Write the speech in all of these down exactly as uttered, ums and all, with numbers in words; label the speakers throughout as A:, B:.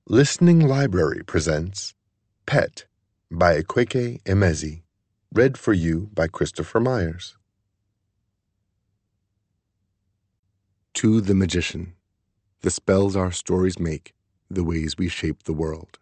A: Listening Library presents Pet by Ekweke Emezi, read for you by Christopher Myers. To the Magician, the spells our stories make, the ways we shape the world.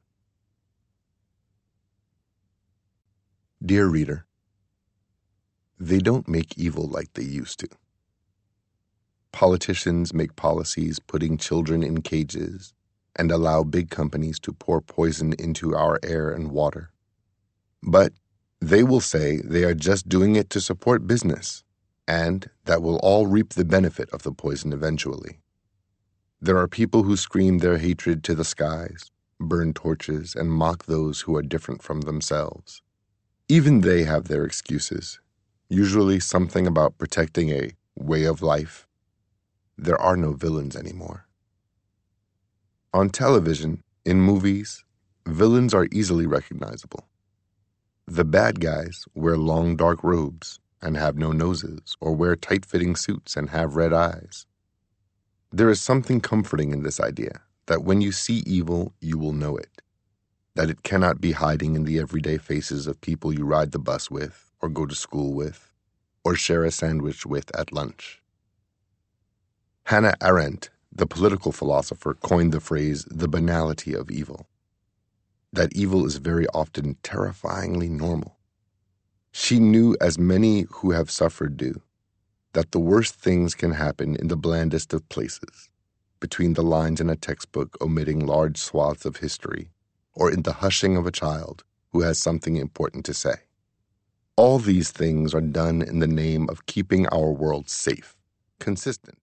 A: Dear reader, they don't make evil like they used to. Politicians make policies putting children in cages and allow big companies to pour poison into our air and water. But they will say they are just doing it to support business, and that we'll all reap the benefit of the poison eventually. There are people who scream their hatred to the skies, burn torches, and mock those who are different from themselves. Even they have their excuses, usually something about protecting a way of life. There are no villains anymore. On television, in movies, villains are easily recognizable. The bad guys wear long dark robes and have no noses, or wear tight-fitting suits and have red eyes. There is something comforting in this idea that when you see evil, you will know it, that it cannot be hiding in the everyday faces of people you ride the bus with, or go to school with, or share a sandwich with at lunch. Hannah Arendt, the political philosopher, coined the phrase, the banality of evil. That evil is very often terrifyingly normal. She knew, as many who have suffered do, that the worst things can happen in the blandest of places, between the lines in a textbook omitting large swaths of history, or in the hushing of a child who has something important to say. All these things are done in the name of keeping our world safe, consistent,